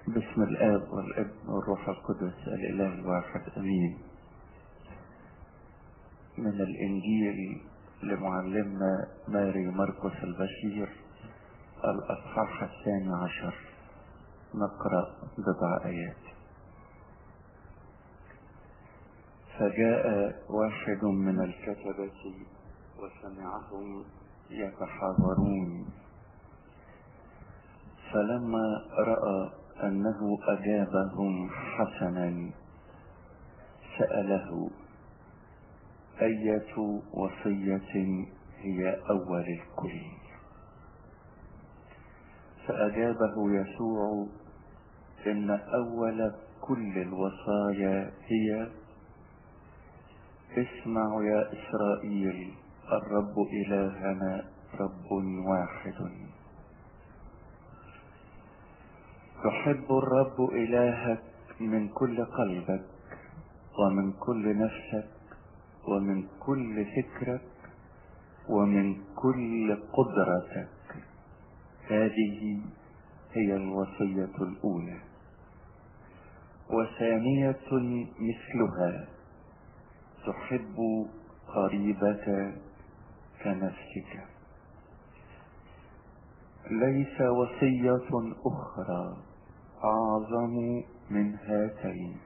باسم الآب والابن والروح القدس الإله الواحد أمين. من الإنجيل لمعلمنا ماري مرقس البشير الأصحاح 12 نقرأ بضع آيات. فجاء واحد من الكتبة وسمعهم يتحاورون، فلما رأى أنه أجابهم حسنا سأله: أية وصية هي أول الكل؟ فأجابه يسوع: إن أول كل الوصايا هي: اسمعوا يا إسرائيل، الرب إلهنا رب واحد. تحب الرب إلهك من كل قلبك ومن كل نفسك ومن كل فكرك ومن كل قدرتك. هذه هي الوصية الأولى. وثانية مثلها: تحب قريبك كنفسك. ليس وصية أخرى أعظم من هاتين.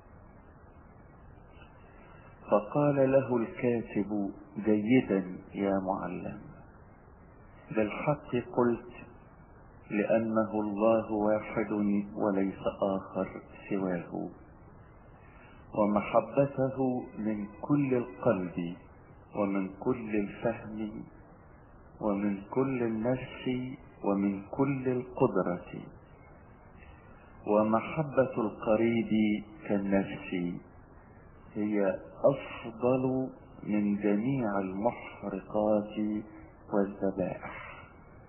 فقال له الكاتب: جيدا يا معلم، بالحق قلت، لأنه الله واحد وليس آخر سواه، ومحبته من كل القلب ومن كل الفهم ومن كل النفس ومن كل القدرة، ومحبة القريب كالنفس هي أفضل من جميع المحرقات والذبائح.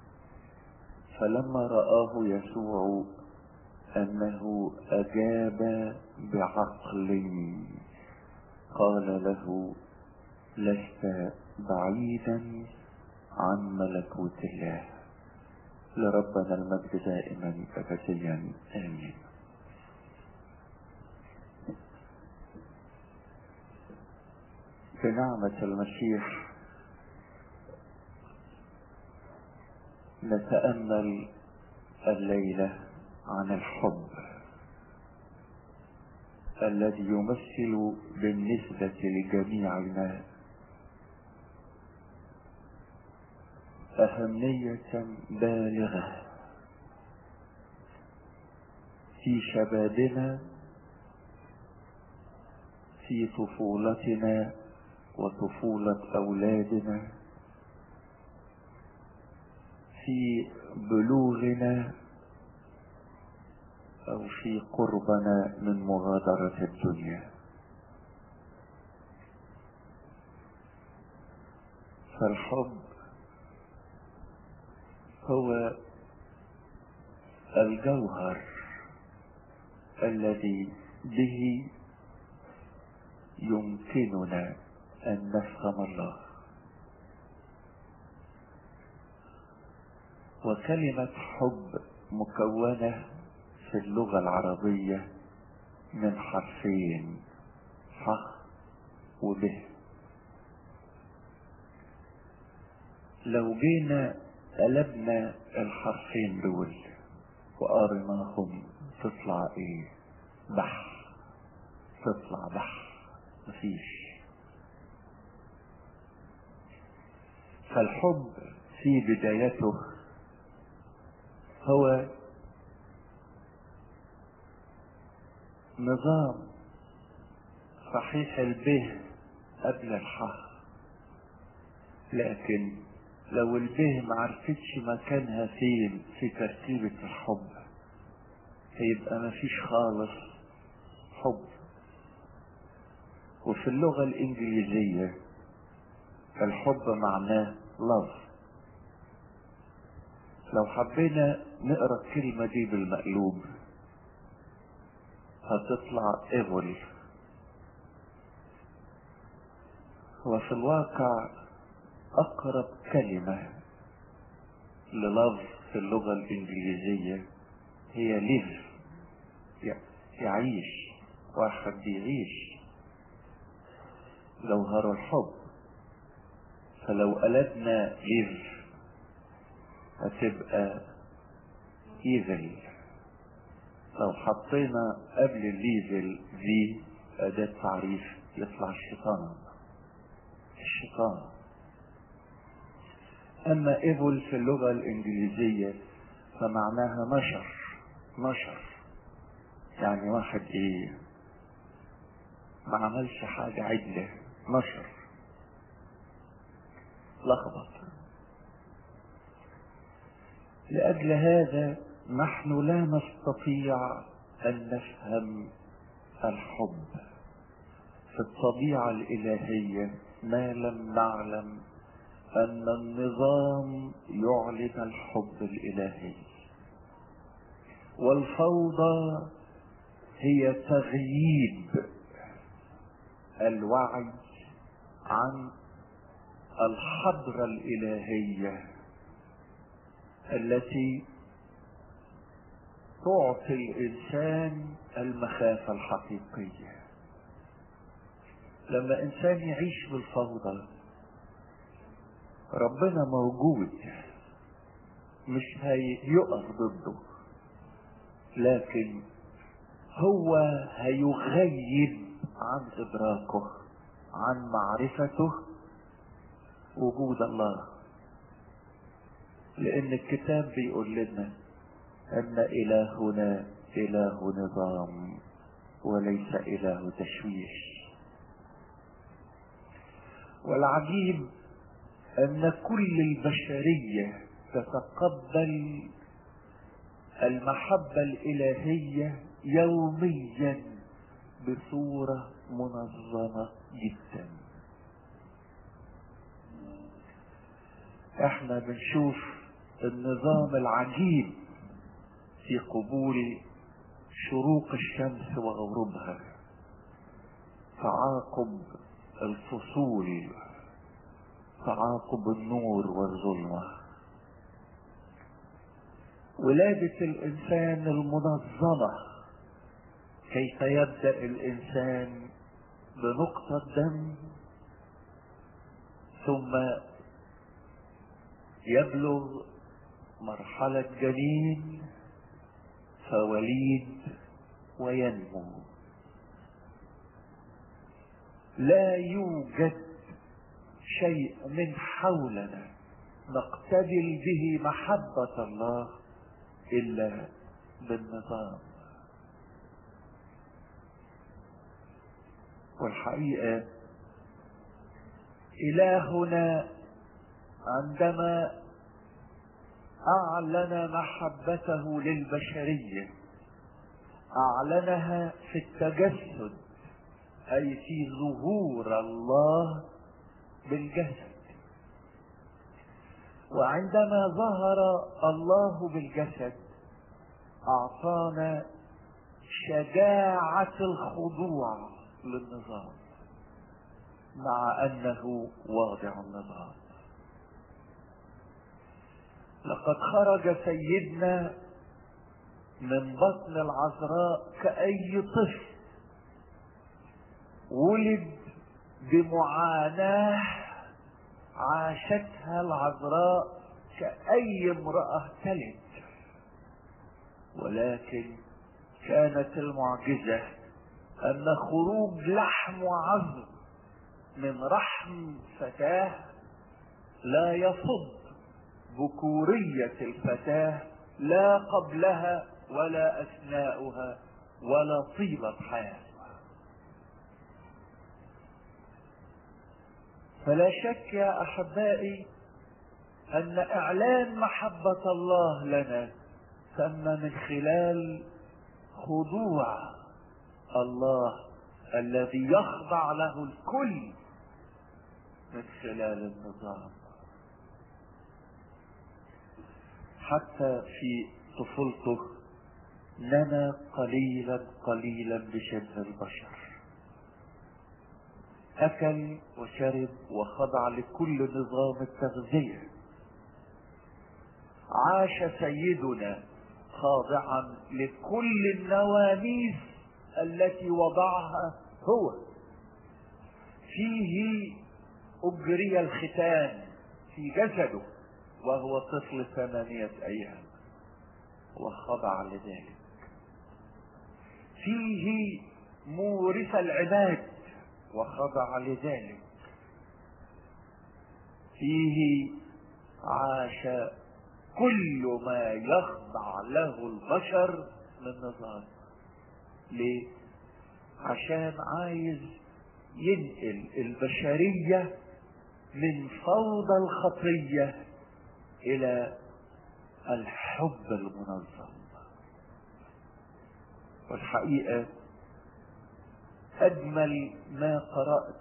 فلما رآه يسوع أنه أجاب بعقل قال له: لست بعيدا عن ملكوت الله. لربنا المجد دائما أبديا آمين. بنعمة المسيح نتأمل الليلة عن الحب الذي يمثل بالنسبة لجميعنا أهمية بالغة في شبابنا، في طفولتنا وطفولة أولادنا، في بلوغنا أو في قربنا من مغادرة الدنيا. فالحب هو الجوهر الذي به يمكننا أن نفهم الله. وكلمة حب مكونة في اللغة العربية من حرفين: ح وب. لو جينا قلبنا الحرفين دول وقارناهم تطلع ايه؟ بح. تطلع بح، مفيش. فالحب في بدايته هو نظام صحيح البه قبل الحاء، لكن لو البه معرفتش مكانها فين في ترتيبة الحب هيبقى مفيش خالص حب. وفي اللغة الإنجليزية الحب معناه love. لو حبينا نقرأ الكلمة دي بالمقلوب هتطلع evil. وفي الواقع أقرب كلمة للove في اللغة الإنجليزية هي live. يعيش، واحد بيعيش جوهر الحب. فلو قلبنا إذ هتبقى إيفل، لو حطينا قبل الليفل ذي أداة تعريف يطلع الشيطان. أما إيفل في اللغة الإنجليزية فمعناها نشر، يعني واحد إيه ما عملش حاجة عدلة، نشر، لخبط. لأجل هذا نحن لا نستطيع أن نفهم الحب في الطبيعة الإلهية ما لم نعلم أن النظام يعلن الحب الإلهي، والفوضى هي تغييب الوعي عن الحضرة الإلهية التي تعطي الإنسان المخافة الحقيقية. لما إنسان يعيش بالفوضى ربنا موجود، مش هيقف ضده، لكن هو هيغيب عن إدراكه، عن معرفته وجود الله. لأن الكتاب بيقول لنا أن إلهنا إله نظام وليس إله تشويش. والعجيب أن كل البشرية تتقبل المحبة الإلهية يوميا بصورة منظمة جدا. احنا بنشوف النظام العجيب في قبول شروق الشمس وغروبها، تعاقب الفصول، تعاقب النور والظلمة، ولادة الإنسان المنظمة. كيف يبدأ الإنسان بنقطة دم ثم يبلغ مرحلة جنين فوليد وينمو. لا يوجد شيء من حولنا نقتبل به محبة الله إلا بالنظام. والحقيقة إلهنا عندما أعلن محبته للبشرية أعلنها في التجسد، أي في ظهور الله بالجسد. وعندما ظهر الله بالجسد أعطانا شجاعة الخضوع للنظام مع أنه واضع النظام. لقد خرج سيدنا من بطن العذراء كأي طفل، ولد بمعاناة عاشتها العذراء كأي امرأة تلد، ولكن كانت المعجزة أن خروج لحم وعظم من رحم فتاة لا يفض ذكورية الفتاة لا قبلها ولا أثناؤها ولا طيبة حياتها. فلا شك يا أحبائي أن إعلان محبة الله لنا تم من خلال خضوع الله الذي يخضع له الكل من خلال النظام. حتى في طفولته نما قليلا بشبه البشر، أكل وشرب وخضع لكل نظام التغذية. عاش سيدنا خاضعا لكل النواميس التي وضعها هو. فيه أجري الختان في جسده وهو طفل 8 أيام وخضع لذلك. فيه مورث العباد وخضع لذلك. فيه عاش كل ما يخضع له البشر من نظام. ليه؟ عشان عايز ينقل البشرية من فوضى الخطية إلى الحب المنظم. والحقيقة أجمل ما قرأت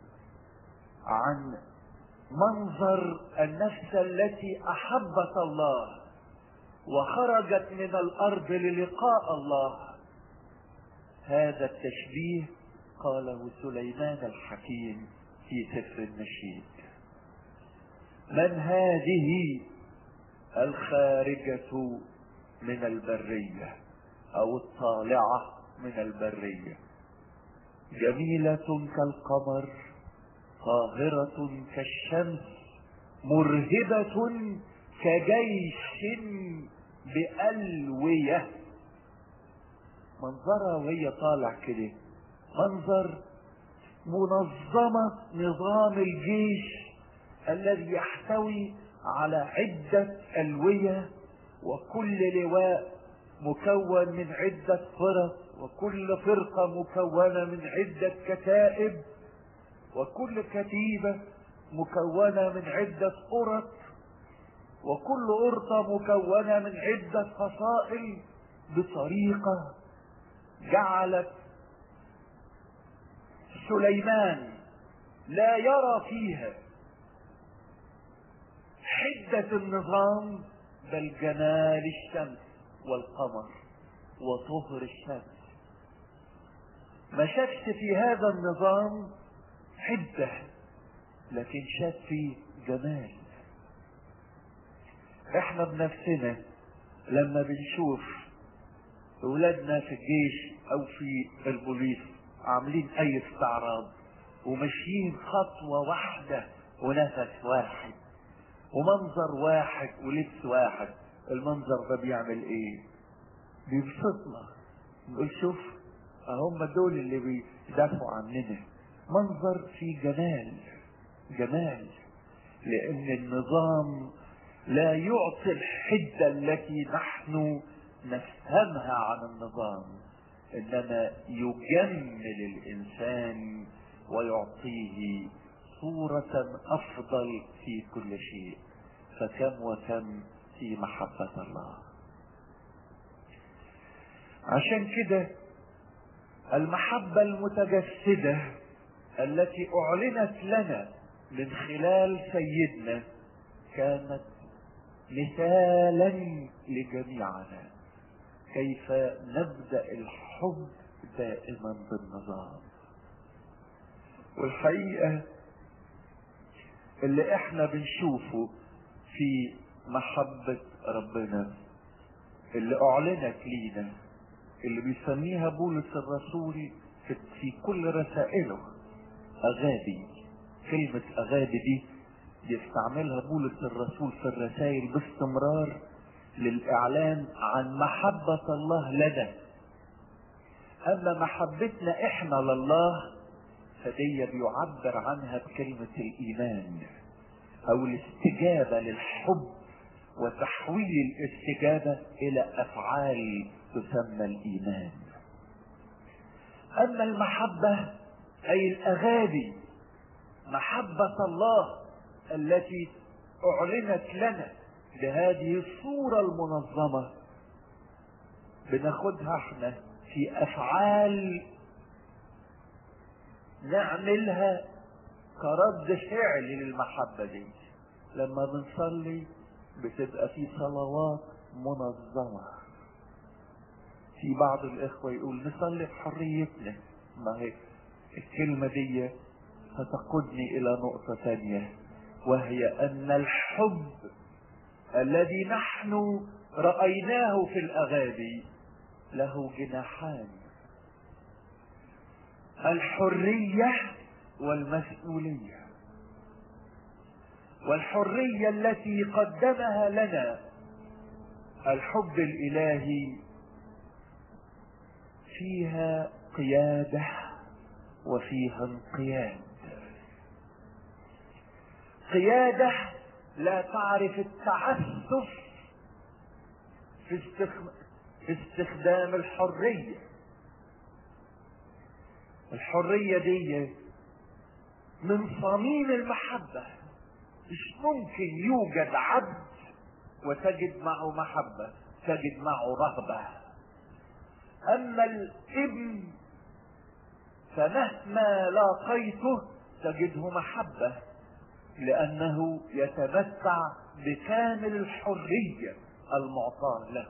عن منظر النفس التي أحبت الله وخرجت من الأرض للقاء الله، هذا التشبيه قاله سليمان الحكيم في سفر النشيد: من هذه الخارجة من البرية أو الطالعة من البرية، جميلة كالقمر، طاهرة كالشمس، مرهبة كجيش بألوية. منظرها وهي طالع كده منظر منظمة، نظام الجيش الذي يحتوي على عدة ألوية، وكل لواء مكون من عدة فرق، وكل فرقة مكونة من عدة كتائب، وكل كتيبة مكونة من عدة أرط، وكل أرطة مكونة من عدة فصائل، بطريقة جعلت سليمان لا يرى فيها حدة النظام بل جمال الشمس والقمر وطهر الشمس. ما شافش في هذا النظام حدة، لكن شاف فيه جمال. احنا بنفسنا لما بنشوف اولادنا في الجيش او في البوليس عاملين اي استعراض وماشيين خطوة واحدة ونفس واحد ومنظر واحد ولبس واحد، المنظر ده بيعمل ايه؟ بيبسطنا، نقول شوف هم دول اللي بيدافعوا عننا. منظر فيه جمال، لان النظام لا يعطي الحدة التي نحن نفهمها عن النظام، انما يجمل الانسان ويعطيه صورة افضل في كل شيء. فكم وكم في محبة الله. عشان كده المحبة المتجسدة التي اعلنت لنا من خلال سيدنا كانت مثالا لجميعنا كيف نبدأ الحب دائما بالنظام. والحقيقة اللي احنا بنشوفه في محبة ربنا اللي اعلنت لينا، اللي بيسميها بولس الرسول في كل رسائله اغابي. كلمة اغابي دي يستعملها بولس الرسول في الرسائل باستمرار للاعلان عن محبة الله لنا. اما محبتنا احنا لله فدي بيعبر عنها بكلمة الايمان او الاستجابة للحب، وتحويل الاستجابة الى افعال تسمى الايمان. اما المحبة اي الاغابي، محبة الله التي اعلنت لنا بهذه الصورة المنظمة، بناخدها احنا في افعال نعملها كرد فعل للمحبة دي. لما بنصلي بتبقى في صلوات منظمة. في بعض الاخوة يقول نصلي بحريتنا، ما هي الكلمة دي فتقودني الى نقطة ثانية، وهي ان الحب الذي نحن رأيناه في الأغاني له جناحان: الحرية والمسؤولية. والحرية التي قدمها لنا الحب الإلهي فيها قيادة وفيها انقياد. قيادة لا تعرف التعسف في استخدام الحرية. الحرية دي من صميم المحبة. مش ممكن يوجد عبد وتجد معه محبة، تجد معه رغبة. أما الابن فمهما لاقيته تجده محبة، لأنه يتمتع بكامل الحرية المعطاة له.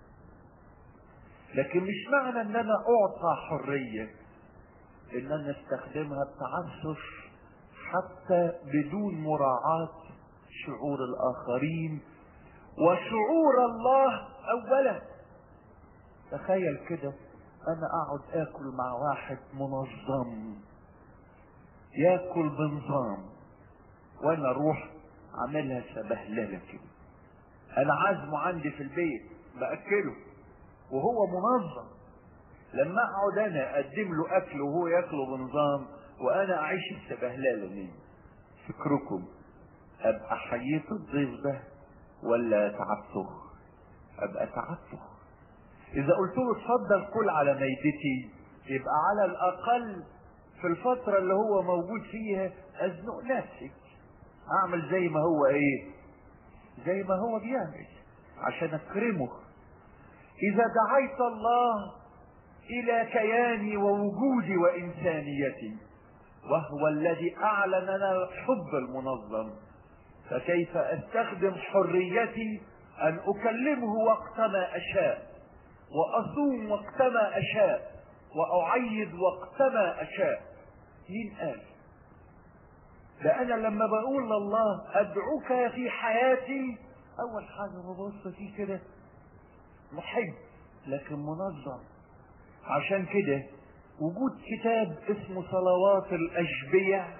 لكن مش معنى ان انا اعطى حرية ان انا استخدمها بتعسف حتى بدون مراعاة شعور الاخرين وشعور الله اولا. تخيل كده انا اقعد اكل مع واحد منظم ياكل بنظام، وانا اروح اعملها سبهلله كده. انا عازمه عندي في البيت باكله وهو منظم، لما اقعد انا اقدم له اكل وهو ياكله بنظام وانا اعيش السبهلله دي، فكركم ابقى حييت الضيف ده ولا تعبته؟ ابقى تعبته. اذا قلت له اتفضل كل على ميدتي، يبقى على الاقل في الفتره اللي هو موجود فيها ازنق نفسي، اعمل زي ما هو زي ما هو بيعمل عشان اكرمه. اذا دعيت الله الى كياني ووجودي وانسانيتي وهو الذي اعلن لنا الحب المنظم، فكيف استخدم حريتي ان اكلمه وقتما اشاء، واصوم وقتما اشاء، واعيد وقتما اشاء؟ مين قال؟ ده انا لما بقول لله ادعوك في حياتي، اول حاجه ببص فيه كده محب لكن منظم. عشان كده وجود كتاب اسمه صلوات الاشبية،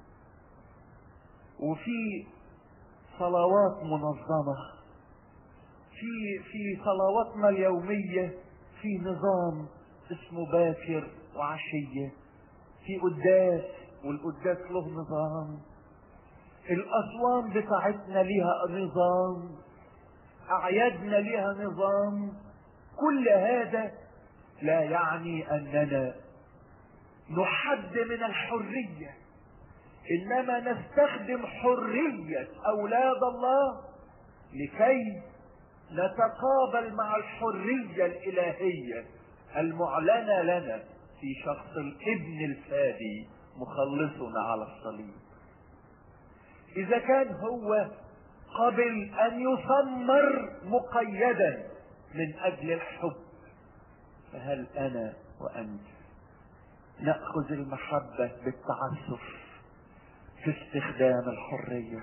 وفي صلوات منظمة في صلواتنا اليومية، في نظام اسمه باكر وعشية، في قداس والقداس له نظام، الأصوام بتاعتنا لها نظام، أعيادنا لها نظام. كل هذا لا يعني أننا نحد من الحرية، إنما نستخدم حرية أولاد الله لكي نتقابل مع الحرية الإلهية المعلنة لنا في شخص الابن الفادي مخلصنا على الصليب. إذا كان هو قبل أن يثمر مقيدا من أجل الحب، فهل أنا وأنت نأخذ المحبة بالتعسف في استخدام الحرية؟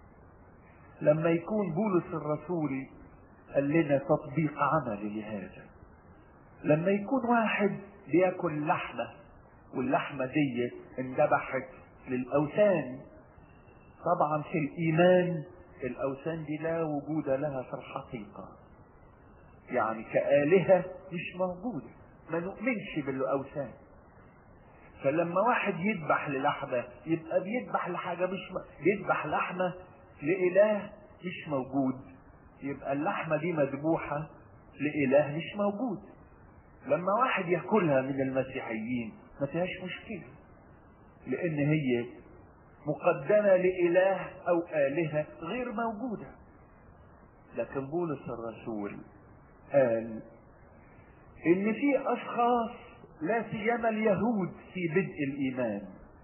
لما يكون بولس الرسول قال لنا تطبيق عملي لهذا، لما يكون واحد بياكل لحمة واللحمة دي اندبحت للأوثان، طبعا في الإيمان الأوثان دي لا وجود لها في الحقيقة، يعني كآلهة مش موجودة، ما نؤمنش بالأوثان. فلما واحد يذبح للحمة يبقى بيذبح لحاجة بيذبح لحمة لإله مش موجود، يبقى اللحمة دي مذبوحة لإله مش موجود. لما واحد ياكلها من المسيحيين ما فيهاش مشكلة، لأن هي مقدمة لإله أو آلهة غير موجودة. لكن بولس الرسول قال إن في أشخاص لا سيما اليهود في بدء الإيمان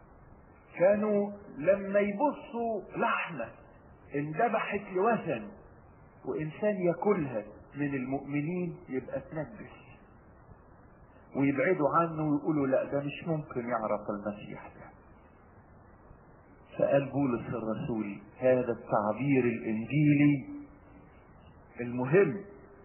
كانوا لما يبصوا لحمة اندبحت لوثن وإنسان ياكلها من المؤمنين يبقى تنجس، ويبعدوا عنه ويقولوا لا ده مش ممكن يعرف المسيح ده. فقال بولس الرسول هذا التعبير الإنجيلي المهم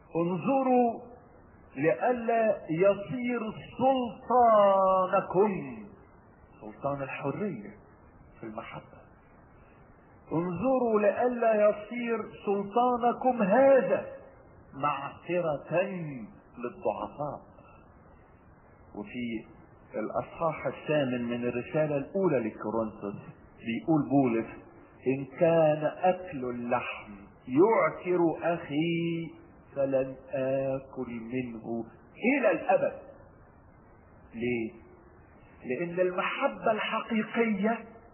انظروا لئلا يصير سلطانكم، سلطان الحرية في المحبة، انظروا لئلا يصير سلطانكم هذا معثرة للضعفاء. وفي الأصحاح 8 من الرسالة الأولى لكورنثوس بيقول بولس: إن كان أكل اللحم يعثر أخي فلن آكل منه إلى الأبد. ليه؟ لأن المحبة الحقيقية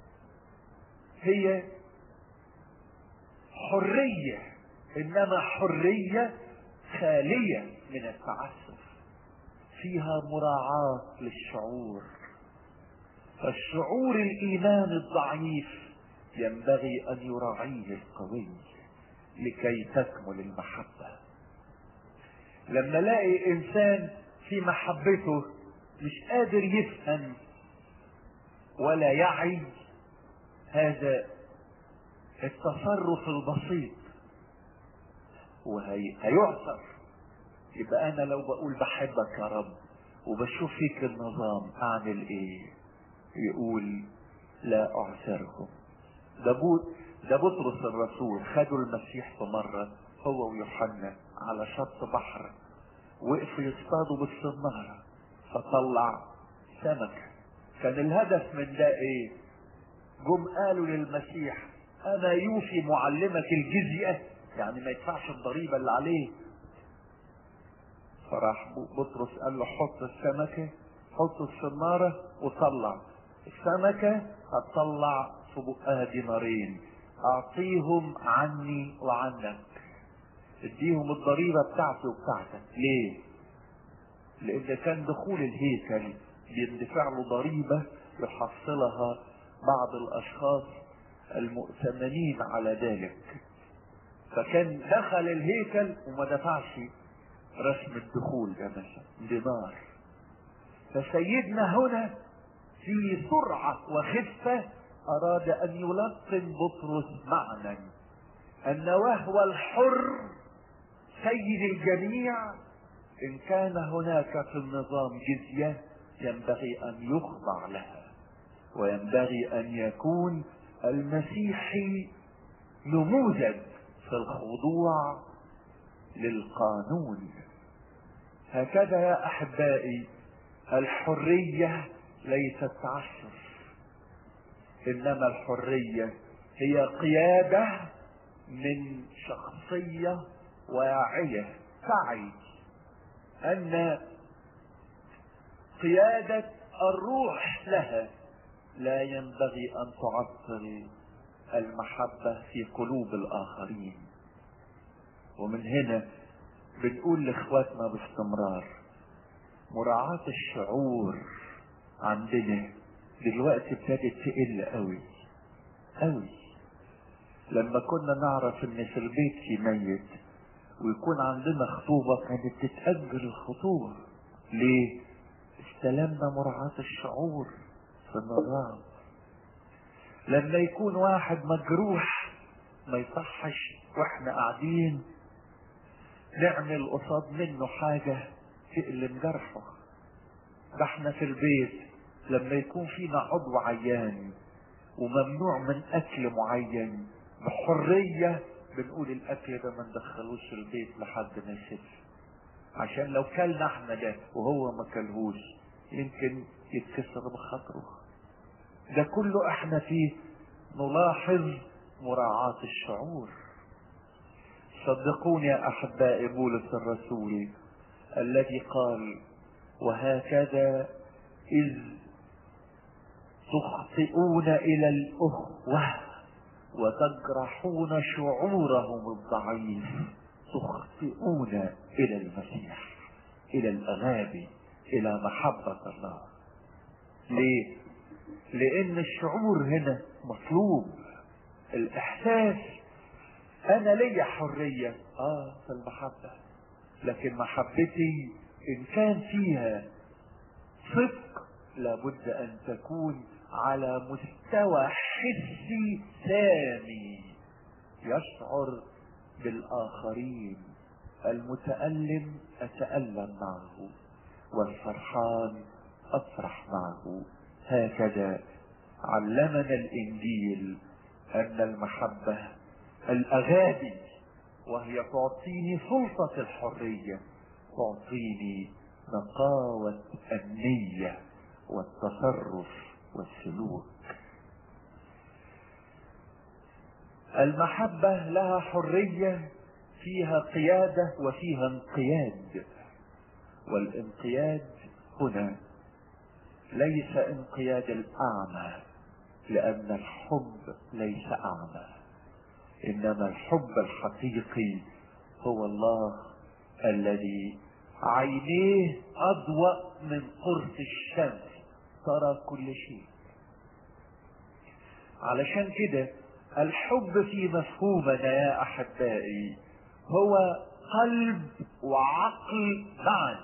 هي حرية، إنما حرية خالية من التعسف، فيها مراعاة للشعور. فالشعور الإيمان الضعيف ينبغي أن يراعيه القوي لكي تكمل المحبة. لما الاقي إنسان في محبته مش قادر يفهم ولا يعي هذا التصرف البسيط وهيعثر، يبقى انا لو بقول بحبك يا رب وبشوف فيك النظام اعمل ايه؟ يقول لا اعثرهم. ده بطرس الرسول خدوا المسيح في مرة هو ويوحنا على شط بحر، وقفوا يصطادوا بالصنارة فطلع سمكة. كان الهدف من ده ايه؟ جم قالوا للمسيح: انا يوفي معلمك الجزية، يعني ما يدفعش الضريبة اللي عليه. فراح بطرس قال له: حط السمكة، حط الصنارة وطلع السمكة، هتطلع في بقها دينارين، اعطيهم عني وعنك، اديهم الضريبة بتاعتي وبتاعتك. ليه؟ لان كان دخول الهيكل بيندفع له ضريبة يحصلها بعض الاشخاص المؤتمنين على ذلك، فكان دخل الهيكل وما دفعش رسم الدخول ده مثلا دينار. فسيدنا هنا في سرعة وخفة اراد ان يلقن بطرس معنى ان وهو الحر سيد الجميع ان كان هناك في النظام جزية ينبغي ان يخضع لها، وينبغي ان يكون المسيحي نموذج في الخضوع للقانون. هكذا يا احبائي الحرية ليست تعسف، انما الحرية هي قيادة من شخصية واعية تعي ان قيادة الروح لها لا ينبغي ان تعطل المحبة في قلوب الاخرين. ومن هنا بنقول لاخواتنا باستمرار: مراعاة الشعور عندنا دلوقتي ابتدت تقل قوي قوي. لما كنا نعرف ان في البيت في ميت ويكون عندنا خطوبة كانت تتأجل الخطوبة. ليه؟ استلمنا مراعاة الشعور في النظام. لما يكون واحد مجروح ما يصحش واحنا قاعدين نعمل قصاد منه حاجة تقلم جرحه. ده احنا في البيت لما يكون فينا عضو عيان وممنوع من اكل معين بحرية بنقول الاكل ده ما ندخلوش البيت لحد ما يخف، عشان لو كلنا احنا ده وهو ما كلهوش يمكن يتكسر بخاطره. ده كله احنا فيه نلاحظ مراعاة الشعور. صدقوني يا احبائي بولس الرسول الذي قال: وهكذا اذ تخطئون الى الاخوة وتجرحون شعورهم الضعيف تخطئون الى المسيح، الى الاغابي، الى محبة الله. ليه؟ لان الشعور هنا مطلوب. الاحساس انا ليا حرية في المحبة، لكن محبتي ان كان فيها صدق لابد ان تكون على مستوى حسي سامي يشعر بالاخرين المتألم أتألم معه، والفرحان أفرح معه. هكذا علمنا الإنجيل أن المحبة الأغابي، وهي تعطيني سلطة الحرية، تعطيني نقاوة النية والتصرف والسلوك. المحبة لها حرية، فيها قيادة وفيها انقياد. والانقياد هنا ليس انقياد الأعمى، لأن الحب ليس أعمى، إنما الحب الحقيقي هو الله الذي عينيه أضوأ من قرص الشمس، ترى كل شيء. علشان كده الحب في مفهومنا يا أحبائي هو قلب وعقل معا،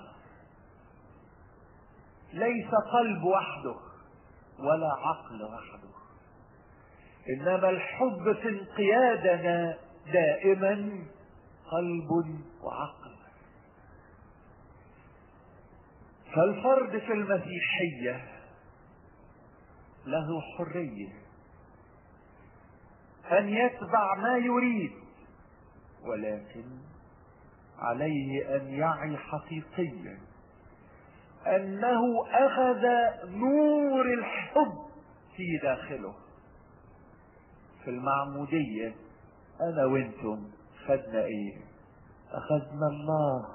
ليس قلب وحده ولا عقل وحده، إنما الحب في انقيادنا دائما قلب وعقل. فالفرد في المسيحية له حرية أن يتبع ما يريد، ولكن عليه أن يعي حقيقيا أنه أخذ نور الحب في داخله. في المعمودية أنا وإنتم خدنا إيه؟ أخذنا الله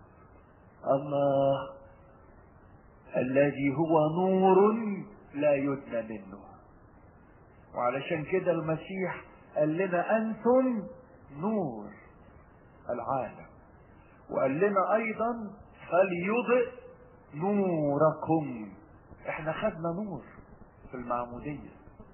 الذي هو نور لا يدنى منه. وعلشان كده المسيح قال لنا أنتم نور العالم، وقال لنا أيضا فليضئ نوركم. احنا خدنا نور في المعمودية.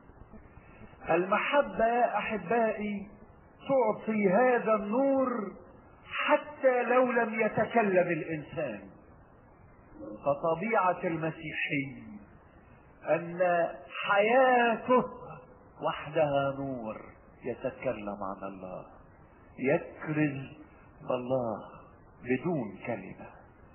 المحبة يا أحبائي تعطي هذا النور حتى لو لم يتكلم الإنسان. فطبيعة المسيحي أن حياته وحدها نور يتكلم عن الله، يكرز بالله بدون كلمة.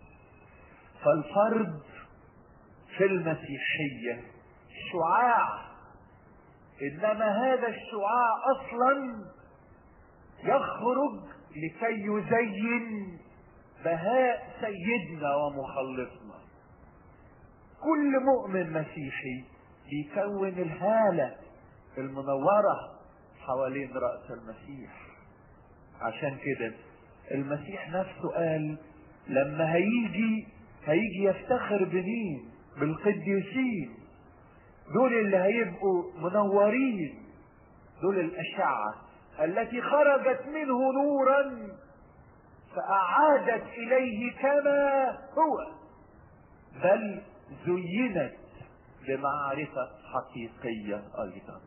فالفرد في المسيحية شعاع، إنما هذا الشعاع أصلا يخرج لكي يزين بهاء سيدنا ومخلصنا. كل مؤمن مسيحي بيكون الهالة المنورة حوالين رأس المسيح. عشان كده المسيح نفسه قال لما هيجي يفتخر بمين؟ بالقديسين، دول اللي هيبقوا منورين، دول الأشعة التي خرجت منه نورا فأعادت إليه كما هو، بل زينت بمعرفة حقيقية أيضا.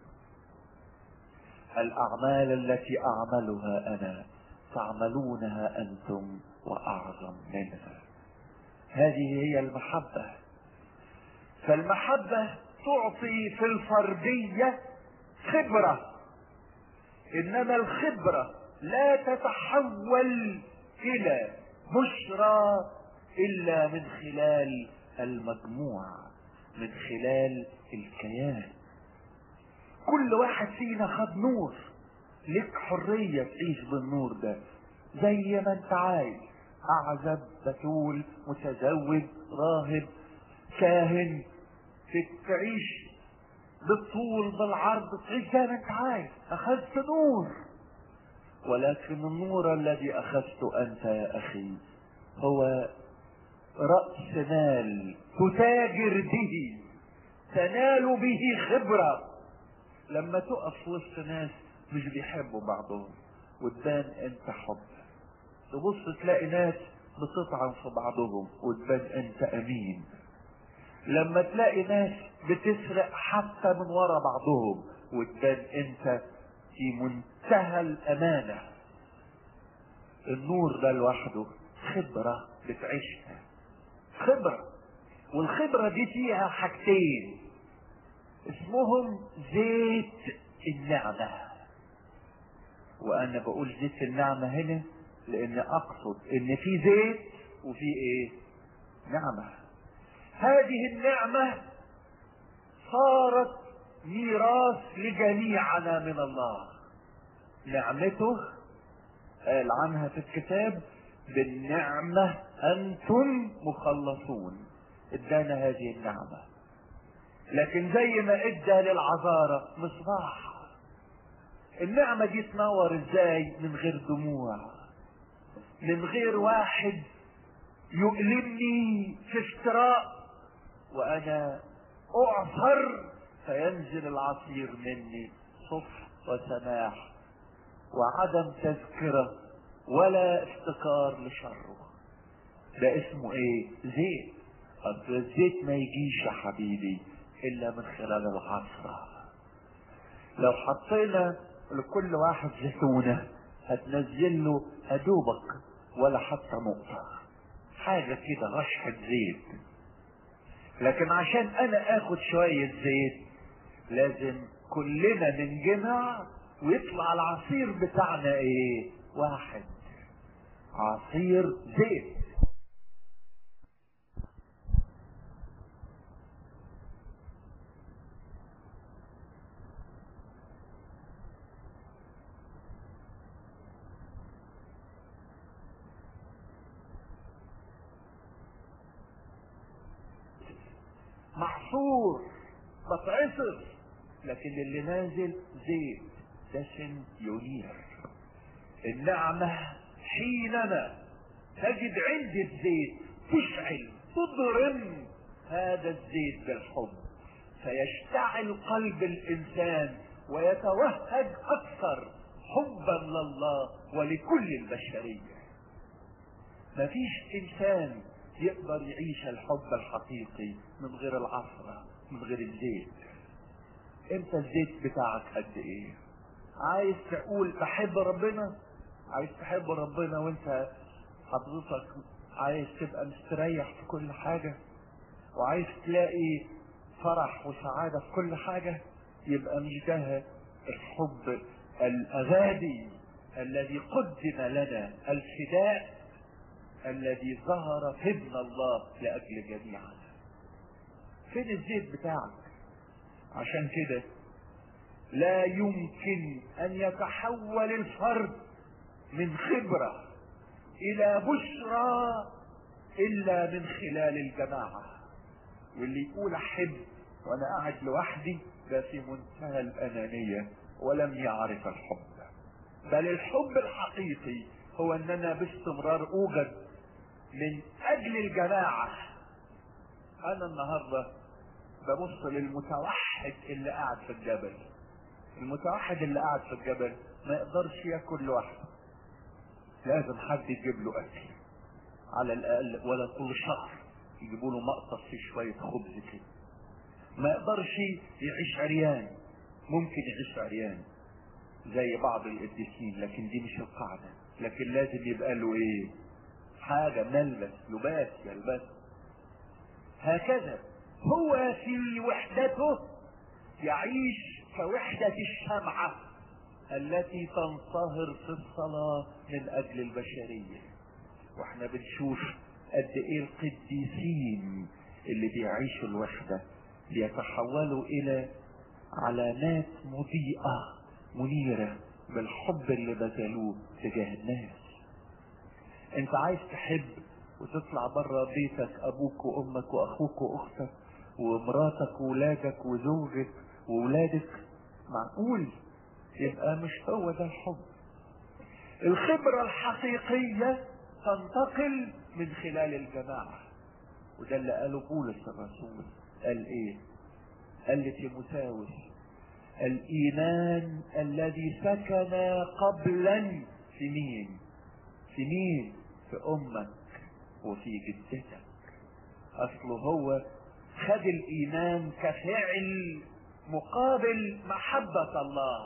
الأعمال التي أعملها أنا تعملونها أنتم وأعظم منها. هذه هي المحبة. فالمحبة تعطي في الفردية خبرة، إنما الخبرة لا تتحول إلى بشرى إلا من خلال المجموع، من خلال الكيان. كل واحد فينا خد نور، لك حرية تعيش بالنور ده زي ما انت عايز، أعزب، بتول، متزوج، راهب، كاهن، تعيش بالطول بالعرض، تعيش زي ما انت عايز. أخذت نور، ولكن النور الذي أخذته أنت يا أخي هو رأس مال تتاجر به، تنال به خبرة. لما تقف وسط ناس مش بيحبوا بعضهم وتبان انت حب، تبص تلاقي ناس بتطعن في بعضهم وتبان انت امين. لما تلاقي ناس بتسرق حتى من ورا بعضهم وتبان انت في منتهى الامانة. النور ده لوحده خبرة بتعيشها، خبرة. والخبرة دي فيها حاجتين اسمهم زيت النعمة. وانا بقول زيت النعمة هنا لان اقصد ان في زيت وفي ايه؟ نعمة. هذه النعمة صارت ميراث لجميعنا من الله. نعمته قال عنها في الكتاب بالنعمة انتم مخلصون. ادانا هذه النعمة، لكن زي ما ادى للعذارى مصباح، النعمة دي تنور ازاي؟ من غير دموع، من غير واحد يؤلمني في افتراء وانا اعصر فينزل العصير مني صفح وسماح وعدم تذكرة ولا افتكار لشره. ده اسمه ايه؟ زيت. اصل الزيت ما يجيش يا حبيبي الا من خلال العصرة. لو حطينا لكل واحد زيتونة هتنزل له هدوبك ولا حتى نقطة، حاجة كده رشحة زيت. لكن عشان انا اخد شوية زيت لازم كلنا ننجمع ويطلع العصير بتاعنا ايه؟ واحد، عصير زيت. محصور بتعصر، لكن اللي نازل زيت دسم ينير. النعمة حينما تجد عندي الزيت تشعل تضرم هذا الزيت بالحب، فيشتعل قلب الانسان ويتوهج اكثر حبا لله ولكل البشرية. مفيش انسان يقدر يعيش الحب الحقيقي من غير العصرة، من غير الزيت. انت الزيت بتاعك قد ايه؟ عايز تقول بحب ربنا، عايز تحب ربنا وانت حضرتك عايز تبقى مستريح في كل حاجة وعايز تلاقي فرح وسعادة في كل حاجة، يبقى مش ده الحب الأغادي الذي قدم لنا، الفداء الذي ظهر في ابن الله لأجل جميعنا. فين الزيت بتاعك؟ عشان كده لا يمكن أن يتحول الفرد من خبرة إلى بشرى إلا من خلال الجماعة. واللي يقول أحب وأنا قاعد لوحدي ده في منتهى الأنانية ولم يعرف الحب. بل الحب الحقيقي هو أننا باستمرار أوجد من أجل الجماعة. أنا النهاردة ببص للمتوحد اللي قاعد في الجبل. المتوحد اللي قاعد في الجبل ما يقدرش ياكل لوحده، لازم حد يجيب له اكل على الاقل، ولا كل شهر يجيبوا له مقطف في شويه خبز كده. ما يقدرش يعيش عريان، ممكن يعيش عريان زي بعض القديسين لكن دي مش القاعده. لكن لازم يبقى له ايه؟ حاجه ملبس، لباس يلبس. هكذا هو في وحدته يعيش كوحدة الشمعة التي تنصهر في الصلاة من أجل البشرية. واحنا بنشوف قد ايه القديسين اللي بيعيشوا الوحدة بيتحولوا إلى علامات مضيئة منيرة بالحب اللي بذلوه تجاه الناس. انت عايز تحب وتطلع بره بيتك، ابوك وامك واخوك واختك ومراتك وولادك وزوجك وولادك، معقول؟ يبقى مش هو ده الحب. الخبرة الحقيقية تنتقل من خلال الجماعة، وده اللي قاله بولس الرسول. قال ايه؟ قال لتيموثاوس الايمان الذي سكن قبلا في مين؟ في مين؟ في امك وفي جدتك. اصله هو خد الايمان كفعل مقابل محبة الله،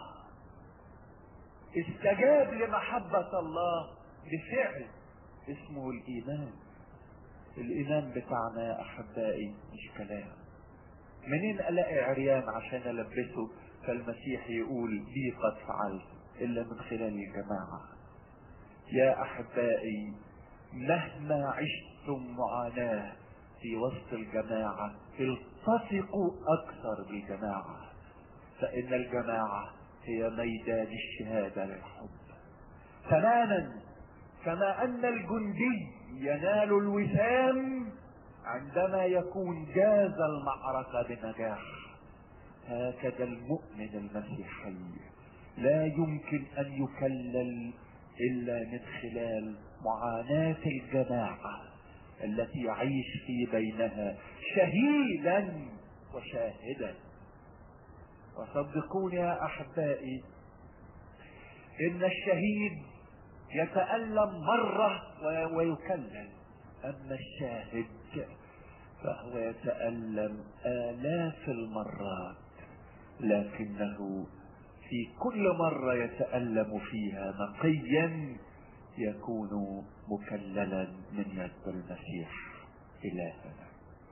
استجاب لمحبة الله بفعل اسمه الايمان. الايمان بتاعنا يا احبائي مش كلام. منين الاقي عريان عشان البسه فالمسيح يقول بي قد فعلت؟ الا من خلال الجماعة. يا أحبائي مهما عشتم معاناة في وسط الجماعة التصقوا أكثر بالجماعة، فإن الجماعة هي ميدان الشهادة للحب تماما. كما أن الجندي ينال الوسام عندما يكون جاز المعركة بنجاح، هكذا المؤمن المسيحي لا يمكن أن يكلل إلا من خلال معاناة الجماعة التي يعيش في بينها شهيدا وشاهدا. وصدقوني يا أحبائي إن الشهيد يتألم مرة ويكلل، أما الشاهد فهو يتألم آلاف المرات، لكنه في كل مرة يتألم فيها نقيا يكون مكللا من يد المسيح إلهنا.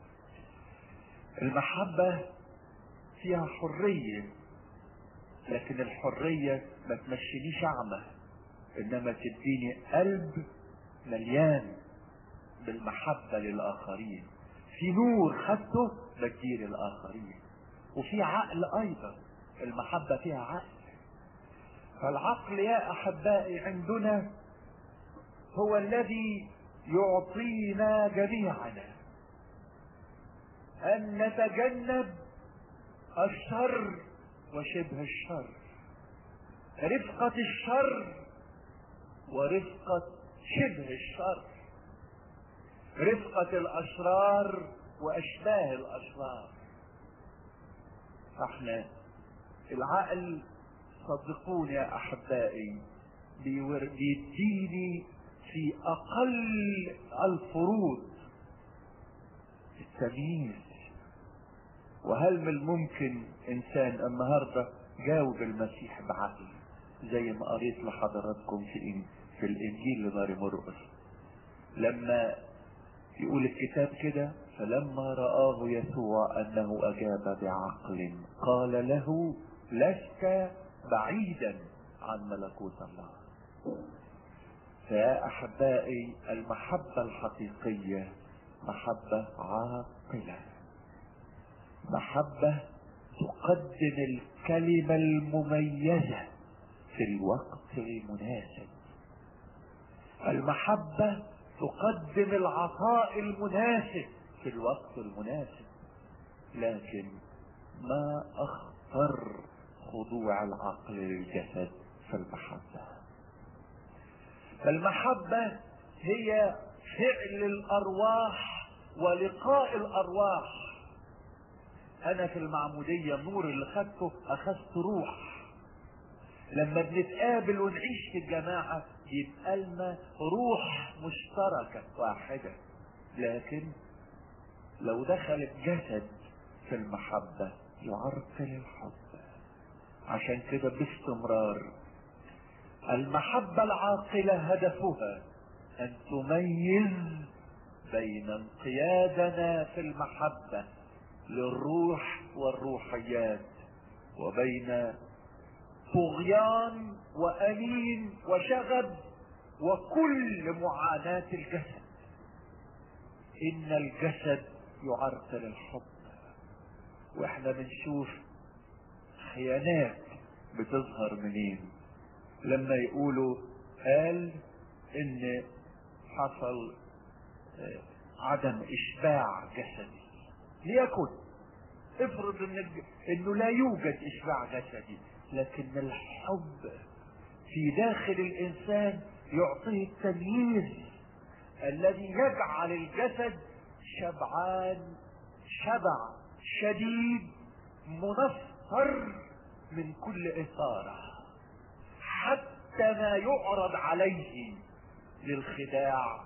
المحبة فيها حرية، لكن الحرية ما تمشينيش أعمى، إنما تديني قلب مليان بالمحبة للآخرين، في نور خدته بديه للآخرين، وفي عقل أيضا، المحبة فيها عقل. فالعقل يا أحبائي عندنا هو الذي يعطينا جميعنا أن نتجنب الشر وشبه الشر، رفقة الشر ورفقة شبه الشر، رفقة الأشرار وأشباه الأشرار. احنا العقل صدقوني يا أحبائي بيديني في أقل الفروض التمييز. وهل من الممكن إنسان النهاردة جاوب المسيح بعقل زي ما قريت لحضراتكم في الإنجيل لماري مرقس، لما يقول الكتاب كده: فلما رآه يسوع أنه أجاب بعقل قال له لست بعيدا عن ملكوت الله. فيا أحبائي المحبة الحقيقية محبة عاقلة، محبة تقدم الكلمة المميزة في الوقت المناسب، المحبة تقدم العطاء المناسب في الوقت المناسب. لكن ما أخطر خضوع العقل للجسد في المحبة. المحبة هي فعل الأرواح ولقاء الأرواح. أنا في المعمودية النور اللي خدته أخذت روح، لما بنتقابل ونعيش في الجماعة يبقى لنا روح مشتركة واحدة. لكن لو دخل الجسد في المحبة يعرقل الحب. عشان كده باستمرار المحبة العاقلة هدفها أن تميز بين انقيادنا في المحبة للروح والروحيات وبين طغيان وأنين وشغب وكل معاناة الجسد. إن الجسد يعرقل الحب، وإحنا بنشوف خيانات بتظهر منين لما يقولوا قال إن حصل عدم إشباع جسدي. ليكن افرض إنه لا يوجد إشباع جسدي، لكن الحب في داخل الإنسان يعطيه التمييز الذي يجعل الجسد شبعان شبع شديد منصر من كل إثارة، حتى ما يعرض عليه للخداع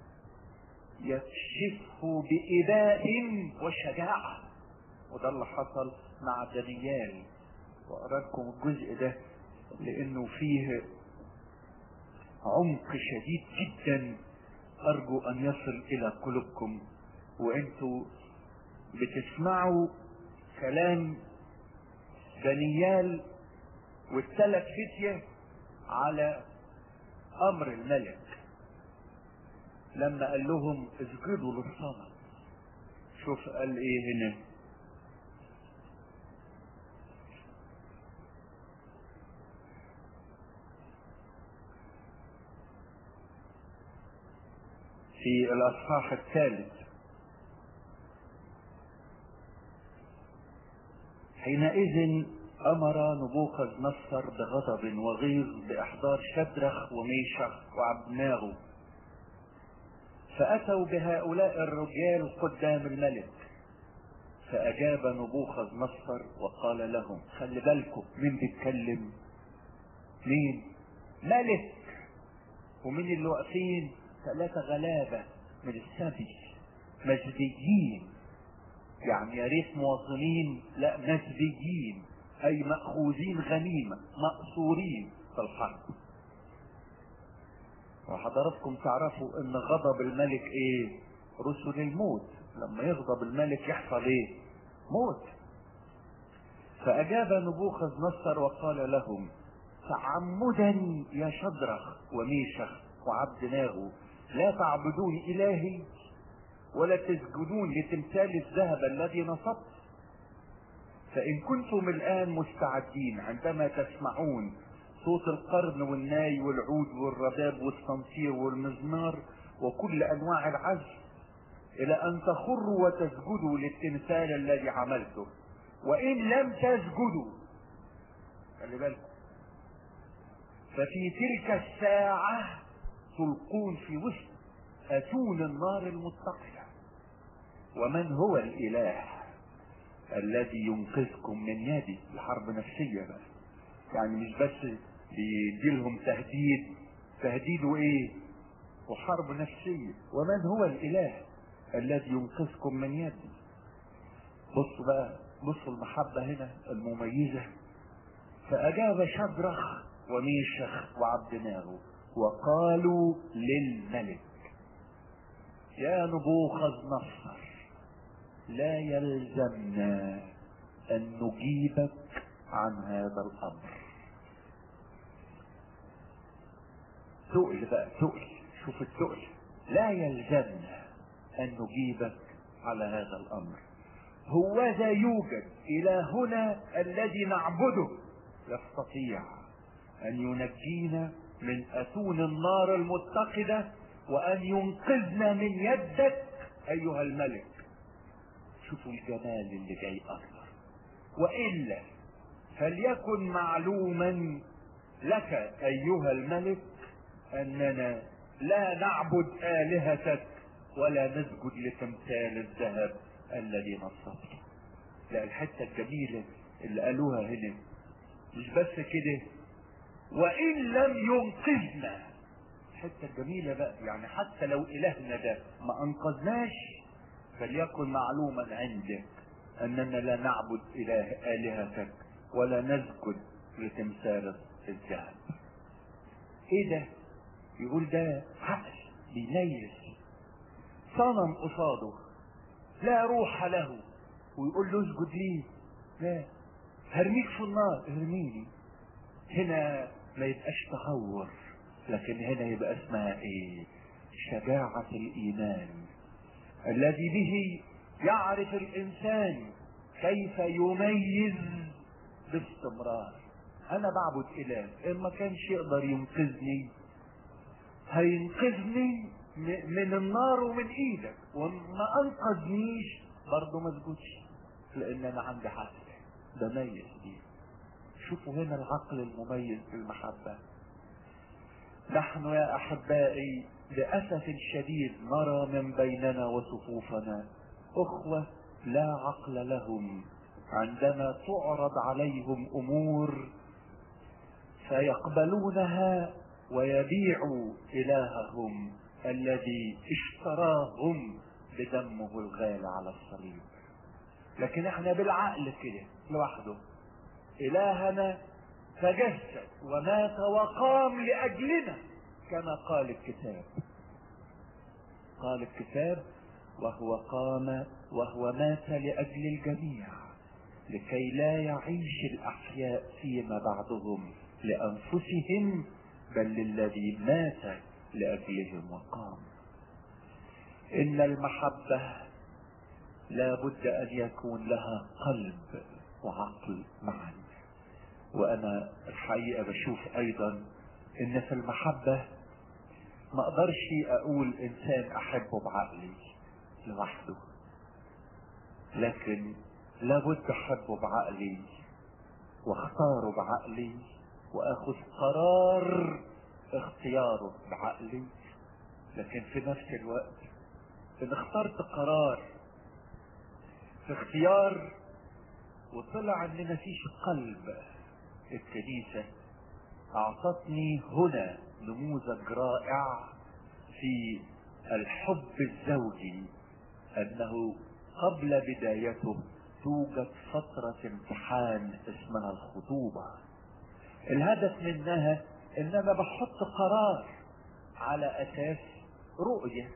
يكشفه بإباء وشجاعة. وده اللي حصل مع دانيال، وأقرأ لكم الجزء ده لأنه فيه عمق شديد جدا أرجو أن يصل إلى قلوبكم وأنتوا بتسمعوا كلام دانيال والثلاث فتية على امر الملك لما قال لهم اسجدوا للصنم. شوف قال ايه هنا، في الاصحاح الثالث: حينئذ امر نبوخذ نصر بغضب وغيظ باحضار شدرخ وميشخ وعبدناغو، فاتوا بهؤلاء الرجال قدام الملك. فاجاب نبوخذ نصر وقال لهم، خلي بالكم مين بيتكلم؟ مين؟ ملك. ومين اللي واقفين؟ 3 غلابة من السبي، مسبيين، يعني يا ريت موظنين، لا مسبيين، اي مأخوذين غنيمة، مأسورين في الحرب. وحضراتكم تعرفوا ان غضب الملك ايه؟ رسل الموت. لما يغضب الملك يحصل ايه؟ موت. فاجاب نبوخذ نصر وقال لهم، تعمدا يا شدرخ وميشخ وعبدناغو لا تعبدون الهي ولا تسجدون لتمثال الذهب الذي نصبت. فان كنتم الان مستعدين عندما تسمعون صوت القرن والناي والعود والرباب والصنفير والمزمار وكل انواع العزف الى ان تخروا وتسجدوا للتمثال الذي عملته، وان لم تسجدوا، خلي بالكم، ففي تلك الساعة تلقون في وسط اتون النار المتقدة. ومن هو الاله الذي ينقذكم من يدي؟ الحرب نفسية بقى، يعني مش بس بيديلهم تهديد وايه وحرب نفسية. ومن هو الاله الذي ينقذكم من يدي؟ بصوا بقى، بصوا المحبة هنا المميزة. فاجاب شدرخ وميشخ وعبدناغو وقالوا للملك، يا نبوخذ نصر، لا يلزمنا ان نجيبك عن هذا الامر. تقل بقى، تقل، شوف التقل. لا يلزمنا ان نجيبك على هذا الامر. هوذا يوجد الهنا الذي نعبده يستطيع ان ينجينا من اتون النار المتقدة وان ينقذنا من يدك ايها الملك. شوفوا الجمال اللي جاي اكثر. والا فليكن معلوما لك ايها الملك اننا لا نعبد الهتك ولا نسجد لتمثال الذهب الذي نصبته. لا، الحته الجميله اللي قالوها هنا مش بس كده، وان لم ينقذنا. الحته الجميله بقى، يعني حتى لو الهنا ده ما انقذناش فليكن معلوما عندك اننا لا نعبد الهتك ولا نسجد لتمثال الذهب. ايه ده؟ يقول ده عقل بيميز صنم قصاده لا روح له ويقول له اسجد ليه؟ لا، هرميك في النار، ارميني. هنا ما يبقاش تهور، لكن هنا يبقى اسمها ايه؟ شجاعة الايمان الذي به يعرف الانسان كيف يميز باستمرار. انا بعبد اله، ان ما كانش يقدر ينقذني هينقذني من النار ومن ايدك، وما انقذنيش برضه ما اسجدش لان انا عندي حق بميز دي. شوفوا هنا العقل المميز بالمحبة. نحن يا احبائي لاسف شديد نرى من بيننا وصفوفنا اخوة لا عقل لهم عندما تعرض عليهم امور فيقبلونها ويبيعوا الههم الذي اشتراهم بدمه الغالي على الصليب. لكن احنا بالعقل كده لوحده، الهنا تجسد ومات وقام لاجلنا كما قال الكتاب. قال الكتاب وهو قام وهو مات لاجل الجميع لكي لا يعيش الاحياء فيما بعدهم لانفسهم بل للذي مات لأجلهم وقام. إن المحبة لا بد أن يكون لها قلب وعقل معا. وأنا الحقيقة بشوف أيضا إن في المحبة ما أقدرش أقول إنسان أحبه بعقلي لوحده، لكن لابد أحبه بعقلي واختاره بعقلي وأخذ قرار اختياره بعقلي. لكن في نفس الوقت إن اخترت قرار في اختيار وطلع ان مفيش قلب، الكنيسة اعطتني هنا نموذج رائع في الحب الزوجي، انه قبل بدايته توجد فترة امتحان اسمها الخطوبة. الهدف منها ان انا بحط قرار على اساس رؤية،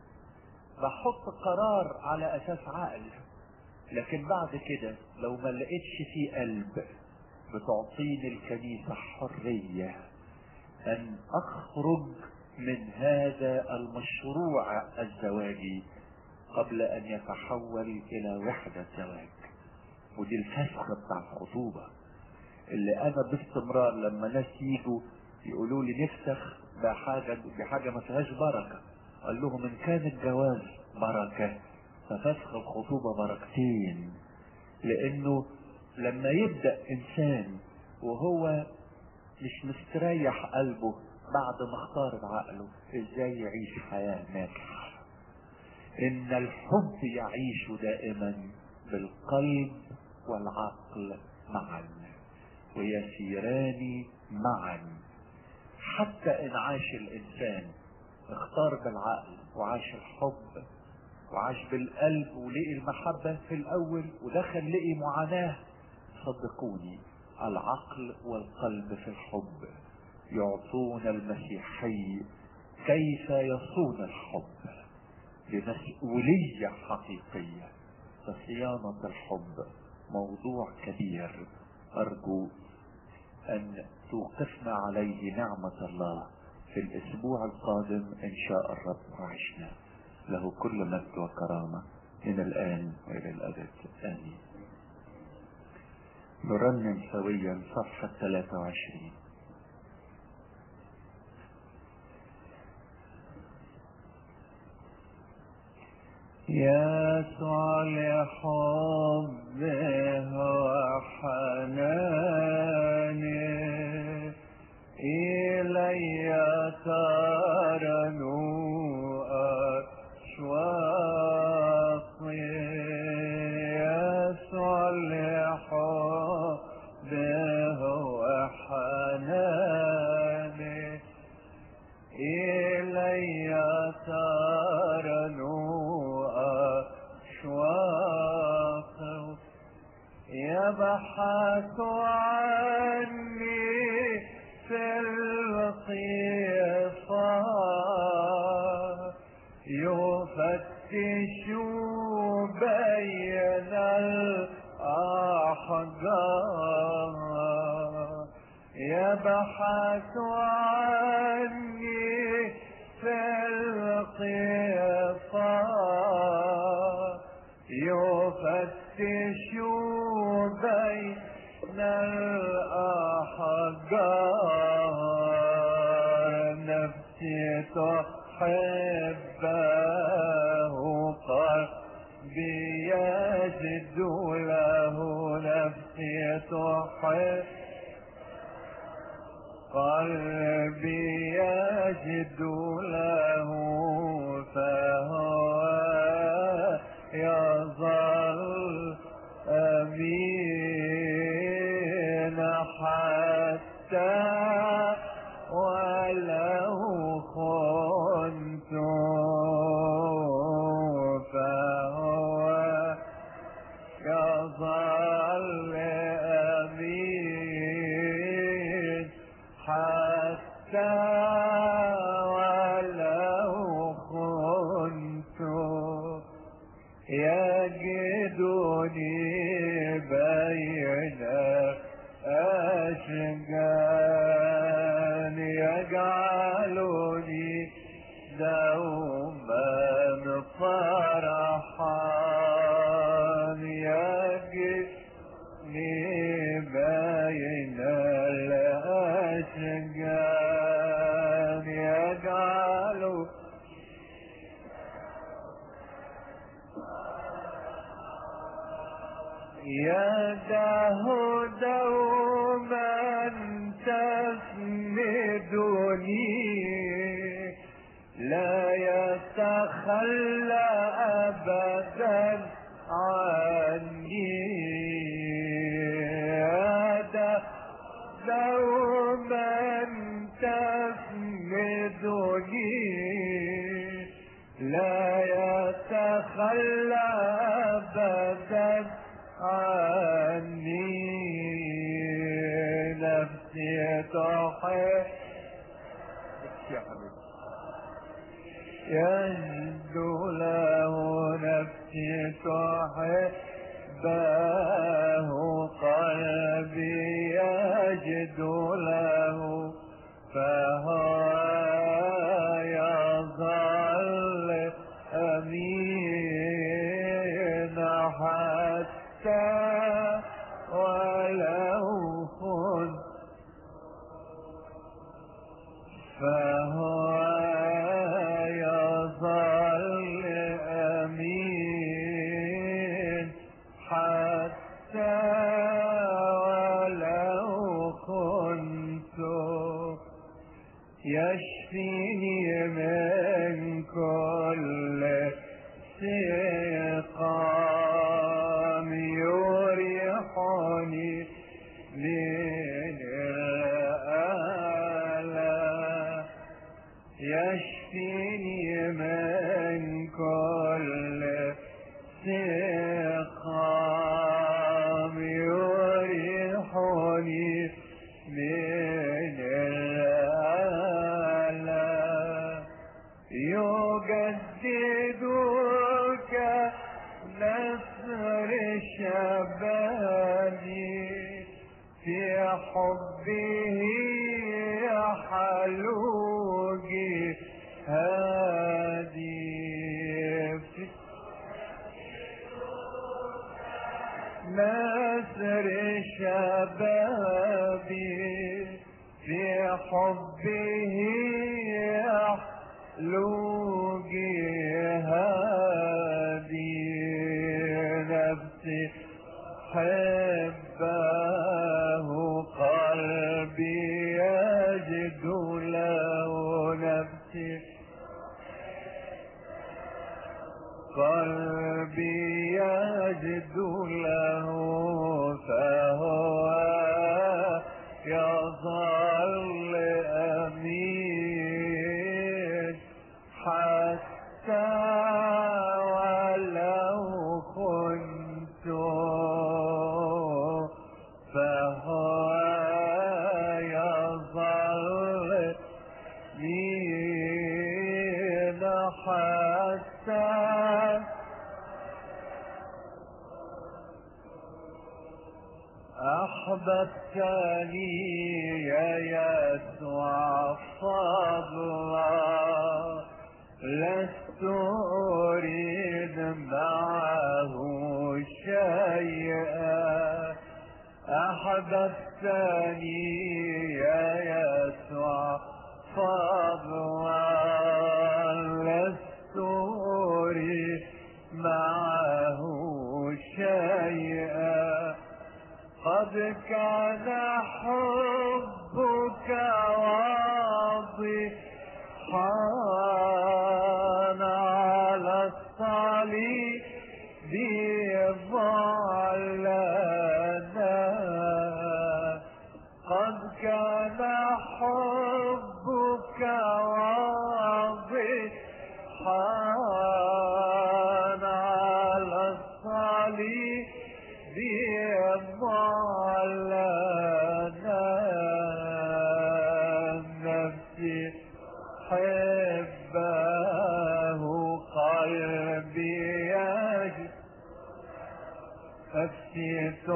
بحط قرار على اساس عقل. لكن بعد كده لو ما لقيتش في قلب، بتعطيني الكنيسة حرية ان اخرج من هذا المشروع الزواجي قبل ان يتحول الى وحدة زواج. ودي الفسخ بتاع الخطوبة اللي انا باستمرار لما ناس يجوا يقولوا لي نفسخ بحاجة ما فيهاش بركة، قال لهم ان كان الجواز بركة ففسخ الخطوبة بركتين. لانه لما يبدأ انسان وهو مش مستريح قلبه بعد ما اختار بعقله، ازاي يعيش حياة ناجحة؟ ان الحب يعيش دائما بالقلب والعقل معا ويسيران معا. حتى ان عاش الانسان اختار بالعقل وعاش الحب وعاش بالقلب ولقي المحبة في الاول ودخل لقي معاناة، صدقوني العقل والقلب في الحب يعطون المسيحي كيف يصون الحب بمسؤولية حقيقية. فصيانة الحب موضوع كبير، أرجو أن توقفنا عليه نعمة الله في الأسبوع القادم إن شاء الرب وعشنا. له كل مجد وكرامة من الآن وإلى الأبد آمين. نرنم سويا صفحة 23. يسوع لحبه وحنانه إلي ترنو أشواقي. يسوع لحبه وحنانه إلي ترنو أشواقه. يبحث عني في القصار، يفتش بين الأحجار. يبحث عني في القصار، يفتش بين الأحجار. نفسي تحبه قلبي يجد له. نفسي تحب قلبي يجد له، فهو يظل أمين حتى ولو خنت، فهو يظل أمين حتى ولو خنت. يجدني بين أشجان، يده دوما تسندني لا يتخلى أبدا عني يده دوما تسندني لا يتخلى أبدا عني نفسي تحب يجدو له نفسي تحبه قلبي يجدو له فهو يظل أمين حتى ولو خن فهو يظل أمين حتى ولو كنت يشفيني من كل سقام يريحني من الآلام يشفيني من كل سقام يريحني من الآلام يجددك نسر شبابي في حبه يحلو جهادي نسر شبابي في حبه يحلو جهادي نفسي حبه قلبي يجد له نفسي قلبي يجد له فهو يظل أمين حتى ولو كنت فهو يظل أمين حتى أحببتني يا يسوع فضلا لست أريد معه شيئا أحببتني يا يسوع فضلا لست أريد معه شيئا قد كان حبك واضحا على الصليب ظلنا قد كان حبك واضحا على الصليب ظلنا نفسي حبه قلبي يجد نفسي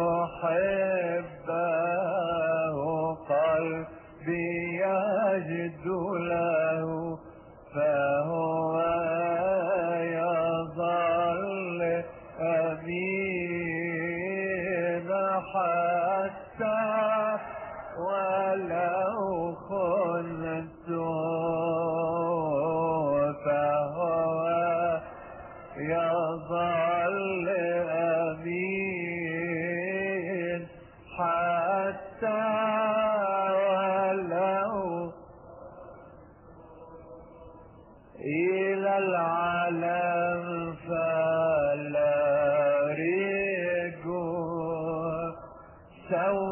تحبه قلبي يجد له فهو يظل أمين حتى ولو خنت فهو يظل أمين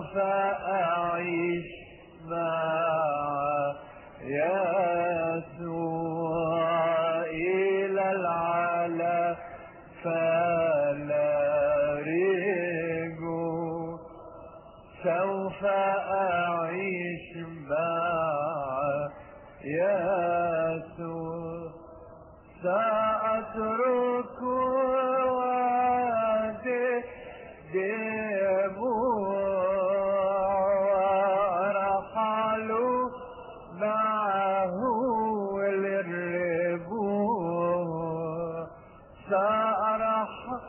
سوف أعيش مع يسوع إلى العلا فلا رجوع. سوف أعيش مع يسوع سأترك وادي وأرحل معه للربوع. سأرحل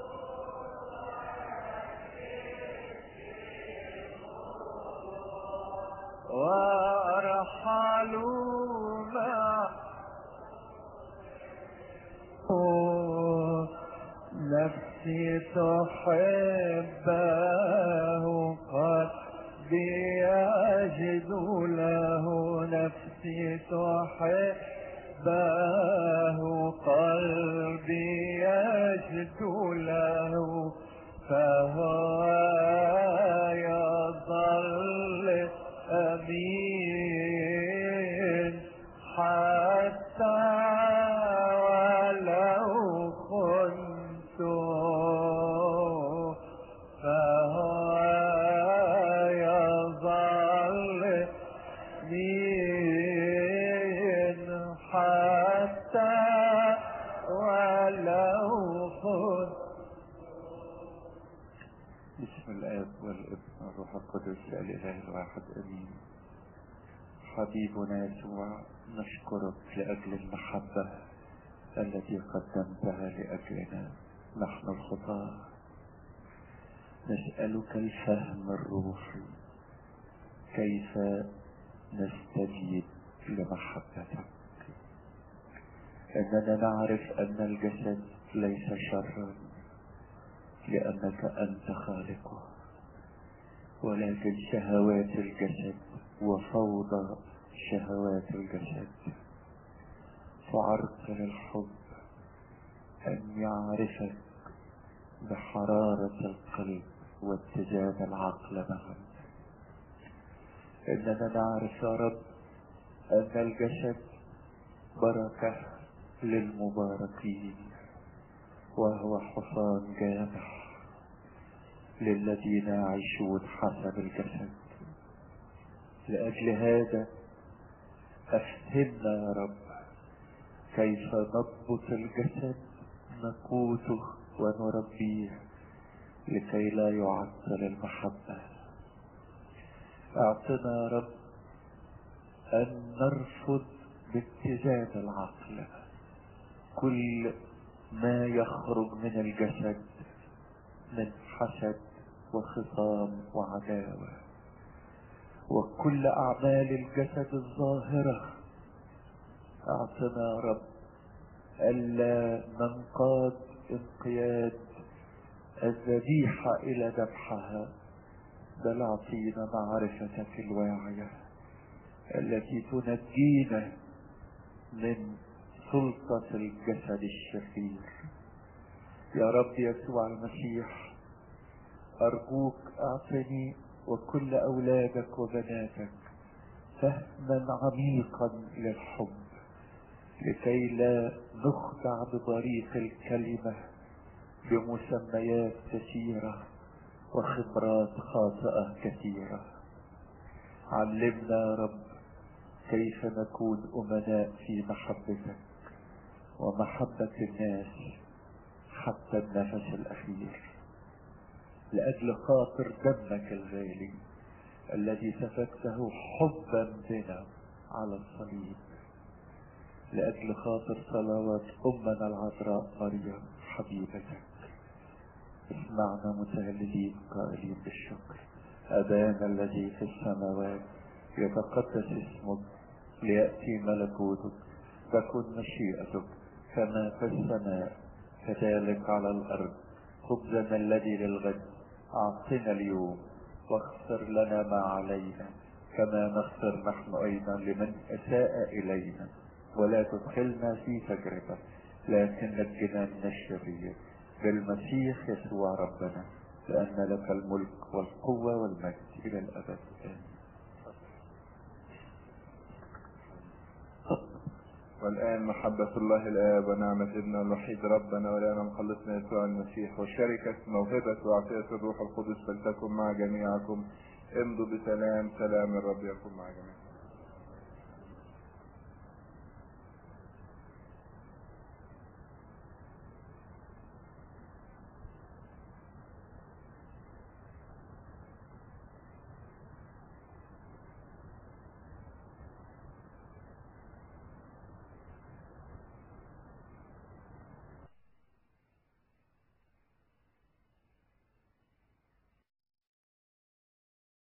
وأرحل معه. نفسي تحبه قلبي يجد له. نفسي تحبه قلبي يجد له. فهو يظل أمين حتى ولو كنت. فهو يظل أمين حتى ولو كنت. بسم الآب والابن والروح القدس الإله الواحد آمين. حبيبنا يسوع، نشكرك لأجل المحبة التي قدمتها لأجلنا نحن الخطاة. نسألك الفهم الروحي كيف نستجيب لمحبتك. إننا نعرف أن الجسد ليس شرا لأنك أنت خالقه، ولكن شهوات الجسد وفوضى شهوات الجسد تعرقل الحب أن يعرفك بحرارة القلب واتزان العقل معا. إننا نعرف يا رب أن الجسد بركة للمباركين، وهو حصان جامح للذين يعيشون حسب الجسد. لأجل هذا أفهمنا يا رب كيف نضبط الجسد، نقوته ونربيه لكي لا يعطل المحبة. اعطنا يا رب أن نرفض باتزان العقل كل ما يخرج من الجسد من حسد وخصام وعداوة، وكل أعمال الجسد الظاهرة. اعطنا يا رب ألا ننقاد انقياد الذبيحة إلى ذبحها، بل اعطينا معرفتك الواعية التي تنجينا من سلطة الجسد الشرير. يا رب يسوع المسيح، أرجوك أعطني وكل أولادك وبناتك فهما عميقا للحب، لكي لا نخدع بطريق الكلمة بمسميات كثيرة وخبرات خاطئة كثيرة. علمنا يا رب كيف نكون أمناء في محبتك ومحبة الناس حتى النفس الأخير، لأجل خاطر دمك الغالي الذي سفكته حبا بنا على الصليب، لأجل خاطر صلوات أمنا العذراء مريم حبيبتك. اسمعنا متهللين قائلين بالشكر: أبانا الذي في السماوات، يتقدس اسمك، ليأتي ملكوتك، تكن مشيئتك كما في السماء كذلك على الأرض. خبزنا الذي للغد أعطنا اليوم، واغفر لنا ما علينا كما نغفر نحن أيضا لمن أساء إلينا، ولا تدخلنا في تجربة لكن نجنا من الشرير، بالمسيح يسوع ربنا. لأن لك الملك والقوة والمجد إلى الأبد آمين. والآن محبة الله الآب ونعمة ابن الوحيد ربنا ولنا مخلصنا يسوع المسيح وشركة موهبة وعطية الروح القدس فلتكن مع جميعكم. امضوا بسلام. سلام الرب يكن مع جميعكم.